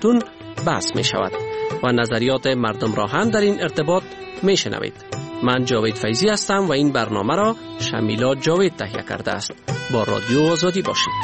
پشتون بحث می شود و نظریات مردم را هم در این ارتباط می شنوید. من جاوید فیضی هستم و این برنامه را شمیلا جاوید تهیه کرده است. با رادیو آزادی باشید.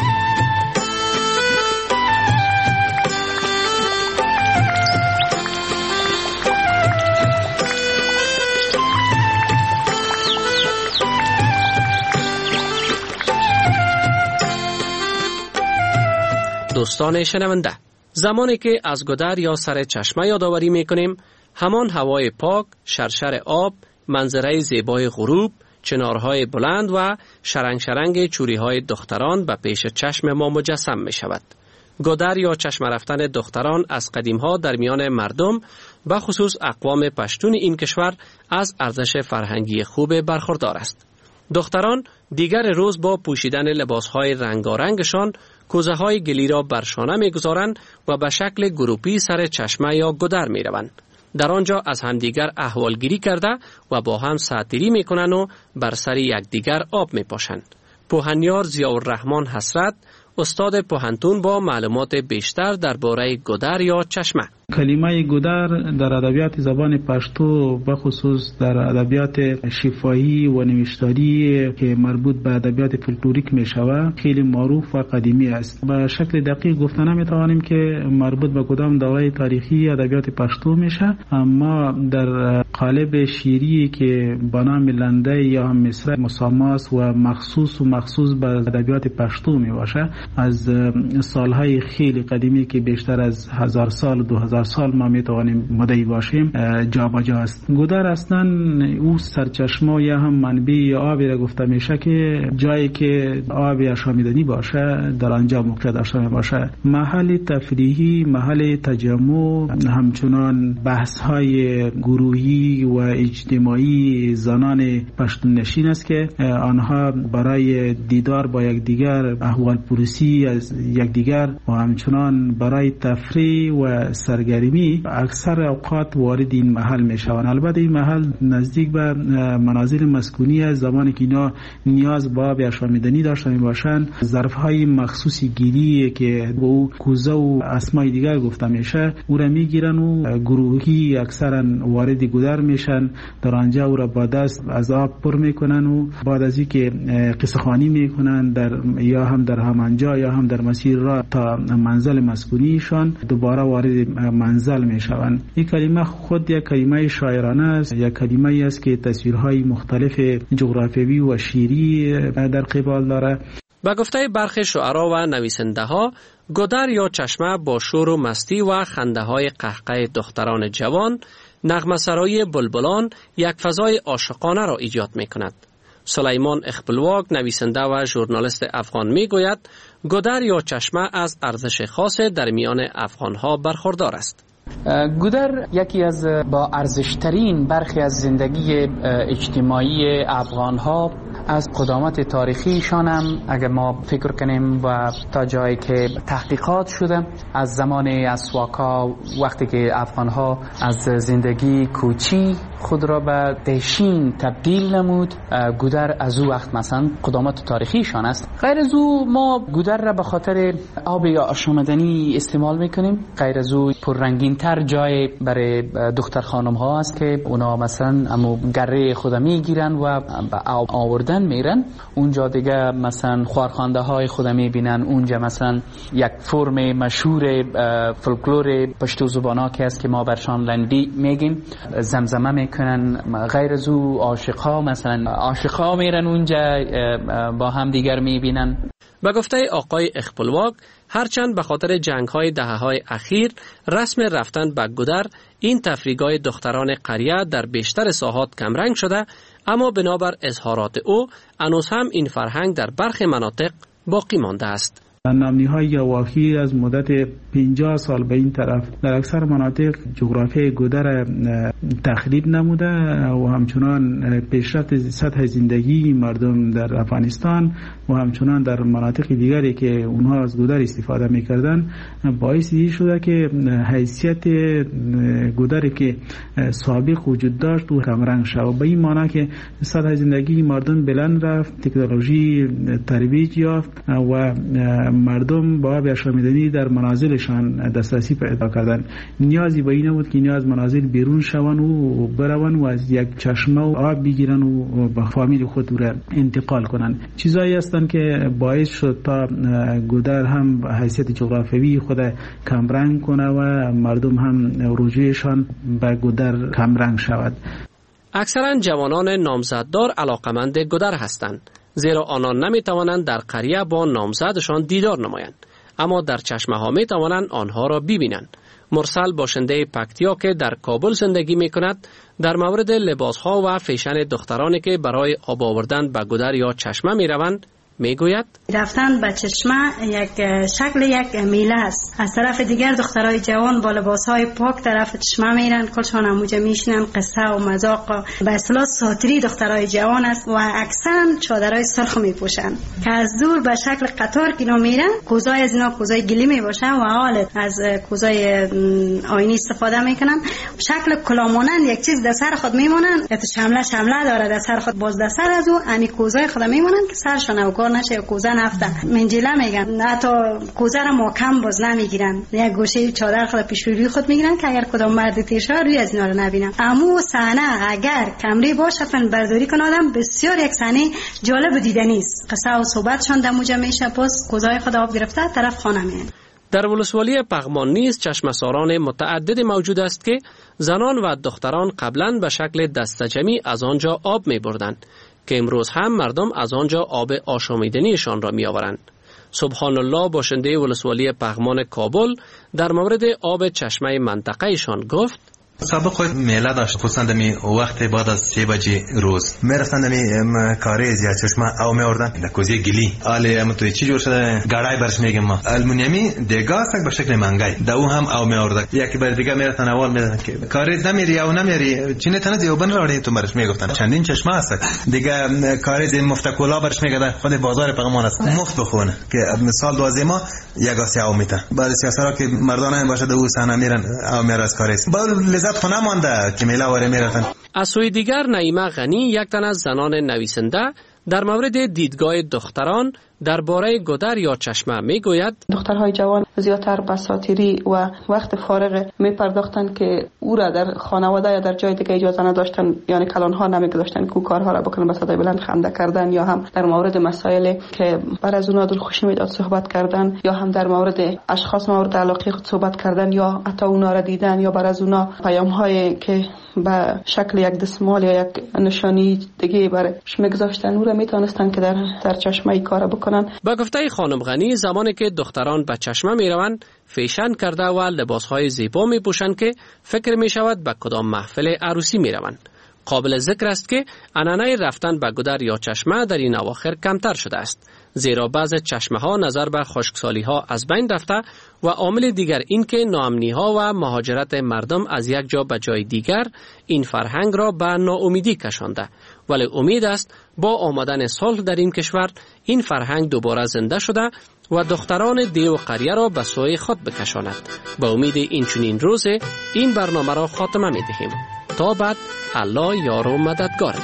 دوستان شنونده، زمانی که از گودر یا سر چشمه یادآوری میکنیم، همان هوای پاک، شرشر آب، منظره زیبای غروب، چنارهای بلند و شرنگ شرنگ چوریهای دختران به پیش چشم ما مجسم می شود. گودر یا چشم رفتن دختران از قدیمها در میان مردم و خصوص اقوام پشتون این کشور از ارزش فرهنگی خوب برخوردار است. دختران دیگر روز با پوشیدن لباسهای رنگارنگشان کوزه های گلی را بر شانه می‌گذارند و به شکل گروپی سر چشمه یا گودر می‌روند. در آنجا از همدیگر احوالگیری کرده و با هم ساعتری می‌کنند و بر سر یکدیگر آب می‌پاشند. پوهنیار ضیاءالرحمن حسرت، استاد پوهنتون، با معلومات بیشتر درباره گودر یا چشمه. کلمه گودر در ادبیات زبان پشتو و خصوص در ادبیات شفاهی و نوشتاری که مربوط به ادبیات فولکلوریک می شود خیلی معروف و قدیمی است. به شکل دقیق گفته نمی توانیم که مربوط به کدام دوره تاریخی ادبیات پشتو میشه، اما در قالب شیری که به نام لنده یا هم مصرع مساماس و مخصوص به ادبیات پشتو می باشه، از سالهای خیلی قدیمی که بیشتر از 1000 سال 2000 سال ما میتوانیم مدعی باشیم جا به جا است. گودر اصلا او سرچشمه یا هم منبع آبی را گفته میشه که جایی که آب آشامیدنی باشه در آنجا موقع داشته می باشه. محل تفریحی، محل تجمع، همچنان بحث های گروهی و اجتماعی زنان پشتون نشین است که آنها برای دیدار با یکدیگر، احوال پرسی از یکدیگر و همچنان برای تفریح و سرگرمی اکثر اوقات وارد این محل می شوند. البته این محل نزدیک به منازل مسکونی است. زمانی که اینا نیاز به آب آشامیدنی داشته می باشند، ظرف های مخصوصی گیری که به او کوزه و اسمای دیگر گفته میشه او را میگیرن و گروهی اکثرا وارد گودر میشن. در آنجا او را با دست از آب پر میکنن و بعد از اینکه قصه خوانی میکنن یا هم در همانجا یا هم در مسیر را تا منزل مسکونیشان دوباره وارد منزل میشوند. این کلمه خود یک کلمه شاعرانه است، یک کلمه است که تصویرهای مختلف جغرافیایی و شعری در قبال داره. با گفته برخی شعرا و نویسنده ها، گودر یا چشمه با شور و مستی و خنده های قهقه دختران جوان، نغمه سرای بلبلان یک فضای عاشقانه را ایجاد می کند. سلیمان اخپلواک، نویسنده و ژورنالیست افغان می گوید گودر یا چشمه از ارزش خاص در میان افغانها برخوردار است. گودر یکی از با ارزشترین برخی از زندگی اجتماعی افغانها از قدامت تاریخیشان هم اگر ما فکر کنیم و تا جایی که تحقیقات شده از زمان اسواکا، وقتی که افغانها از زندگی کوچی خود را به دهشین تبدیل نمود، گودر از او وقت مثلا قدامت تاریخیشان است. غیر از او ما گودر را به خاطر آب یا آشامیدنی استعمال میکنیم. غیر از او پررنگین تر جای برای دختر خانم ها است که اونا مثلا امو گره خود میگیرن و به آب آوردن میرن. اونجا دیگه مثلا خوارخوانده های خود میبینن. اونجا مثلا یک فرم مشهور فولکلور پشتو زبانا که است که ما برشان لندی میگیم، زمزمه میکنن. غیر از او عاشقها مثلا عاشقها میرن اونجا با هم دیگر میبینن. به گفته آقای اخپلواک، هرچند به خاطر جنگ‌های دهه‌های اخیر رسم رفتن به گودر، این تفریح‌های دختران قریه در بیشتر ساحات کمرنگ شده، اما بنابر اظهارات او هنوز هم این فرهنگ در برخی مناطق باقی مانده است. نامنی‌های اواخیر از مدت 50 سال به این طرف در اکثر مناطق جغرافیای گودر تخریب نموده و همچنان پیشرفت سطح زندگی مردم در افغانستان و همچنان در مناطق دیگری که اونها از گودر استفاده می‌کردن باعث این شده که حیثیت گودری که سابق وجود داشت و کمرنگ شد. به این معنی که سطح زندگی مردم بلند رفت، تکنولوژی ترویج یافت و مردم با آب آشامیدنی در منازلشان دسترسی پیدا کردن. نیازی به این بود که نیاز منازل بیرون شوند و بروند و از یک چشمه و آب بگیرن و به فامیل خود انتقال کنن. چیزایی هستند که باعث شد تا گودر هم حیثیت جغرافیایی خود کمرنگ کنه و مردم هم رجوعشان به گودر کمرنگ شود. اکثرا جوانان نامزددار علاقمند گودر هستند، زیرا آنان نمی توانند در قریه با نامزدشان دیدار نمایند، اما در چشمه ها می توانند آنها را ببینند. مرسل باشنده پکتیا که در کابل زندگی می کند در مورد لباس ها و فیشن دخترانی که برای آب آوردن به گودر یا چشمه می روند می گوید رفتن به چشمه یک شکل یک میله است. از طرف دیگر دخترای جوان با لباسهای پاک طرف چشمه میرن، کلشان هموجه میشنن، قصه و مذاق به اصطلاح ساتری دخترای جوان است و اکثرا چادرای سرخ میپوشن که از دور به شکل قطار که میرن. کوزای از اینا کوزای گلی میباشن و حال از کوزای آینی استفاده میکنن. شکل کلامونن یک چیز در سر خود میمونن، یا شمله داره در سر خود، باز در سر از او امی کوزای خود میمونن که سرشون او نشه کوزه نفته منجله میگن. حتی کوزه را محکم باز نمیگیرن، یک گوشه چادر خود پیش روی خود میگیرن که اگر کدام مرد تیرشه روی از اینا رو نبینن. اما صحنه اگر کمری باشه فن برداری کنه آدم بسیار یک صحنه جالب دیدنی است. قصه و صحبتشان دموجه میشه، پس کوزه خود آب گرفته طرف خانه میان. در ولسوالی پغمان نیز چشمه‌ساران متعدد موجود است که زنان و دختران قبلا به شکل دستجمعی از آنجا آب می‌بردند که امروز هم مردم از آنجا آب آشامیدنیشان را می آورند. سبحان الله باشنده ولسوالی پغمان کابل در مورد آب چشمه منطقه‌شان گفت سابق میله داشت، خصوصا دمی وقت بعد از 3 بجه روز میرفتن دمی کاریز یا چشمه او میوردن در کوزه گلی آله ام تو چی جور شده گاڑای برش میگم ما المونیمی دیگه است به شکل منگای دو هم او میوردن. یکی بر دیگه میرفتن اول میدن که کاریز نمیری او نمیری چینه تنه دیوبن راوړی تو برش میگفتن چندین چشمه است دیگه کاریز مفتکولا برش میگه خود بازار پغمان است مفت بخونه که مثال دوازما یک آسیا او میته بعد سیاسرا که مردانه باشه دو سنا میرن او میراث کاریز خونه مانده که میله واره میرفتن. از سوی دیگر نعیمه غنی یک تن از زنان نویسنده در مورد دیدگاه دختران درباره گودر یا چشمه میگوید دخترهای جوان زیادتر به ساتیری و وقت فارغ میپرداختند که او را در خانواده یا در جای دیگه اجازه نداشتن، یعنی کلانها نمیگذاشتن که کارها را بکنن، به صدای بلند خنده کردن یا هم در مورد مسائل که بر از اونها دلخوشی میداد صحبت کردن یا هم در مورد اشخاص مورد علاقه خود صحبت کردن یا حتی اونا را دیدن یا بر از اونها پیام‌هایی که به شکل یک دستمال یا یک نشانی دیگه برش میگذاشتن او را میتونستن که در چشمه کار بکنن. با گفته خانم غنی زمانی که دختران به چشمه میروند فیشن کرده و لباسهای زیبا میپوشند که فکر میشود به کدام محفل عروسی میروند. قابل ذکر است که عنعنه رفتن به گودر یا چشمه در این اواخر کمتر شده است، زیرا بعض چشمه ها نظر به خشکسالی ها از بین رفته و عامل دیگر این که ناامنی ها و مهاجرت مردم از یک جا به جای دیگر این فرهنگ را به ناامیدی کشانده. ولی امید است با آمدن صلح در این کشور این فرهنگ دوباره زنده شده و دختران دیو قریه را به سوی خود بکشاند. با امید این چنین روز این برنامه را خاتمه می دهیم. تا بعد الله یار و مددگارتان.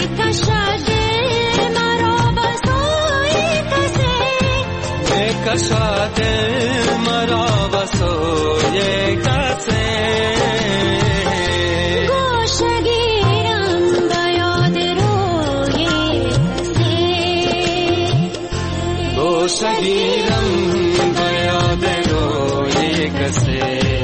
کشاده مرا بسوی کسی گوشگیرم به یاد روی کسی گوشگیرم به یاد روی کسی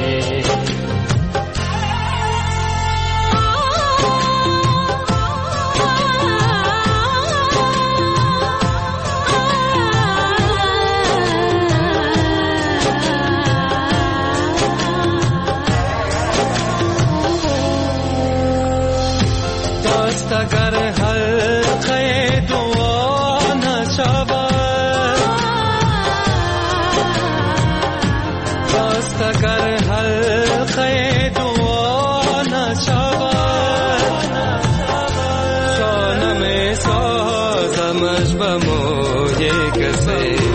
اگر حلقه دعا نشود دست اگر حلقه دعا نشود شانه می سازمش به موی کسی